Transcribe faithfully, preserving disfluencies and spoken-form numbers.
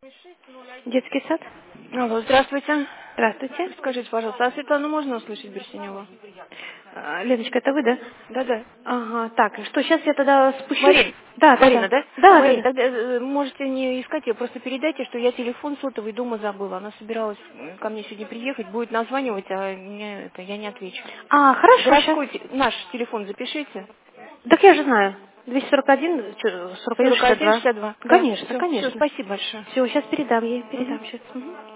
Детский сад? Алло, здравствуйте. Здравствуйте. Скажите, пожалуйста, а Светлану можно услышать Берсеневу? А, Леночка, это вы, да? Да-да. Ага, так, что, сейчас я тогда спущусь? Марин. Да, да, Марина, да. да? Да, да, Марин, да. тогда э, можете не искать ее, просто передайте, что я телефон сотовый дома забыла. Она собиралась м, ко мне сегодня приехать, будет названивать, а мне это, я не отвечу. А, хорошо, сейчас. Городской те- наш телефон запишите. Так я же знаю. двести сорок один, чё, сорок один сорок шестьдесят один два. шестьдесят два. Да, Конечно, все, все, конечно. спасибо большое. Все, сейчас передам ей, Мгм. передам сейчас.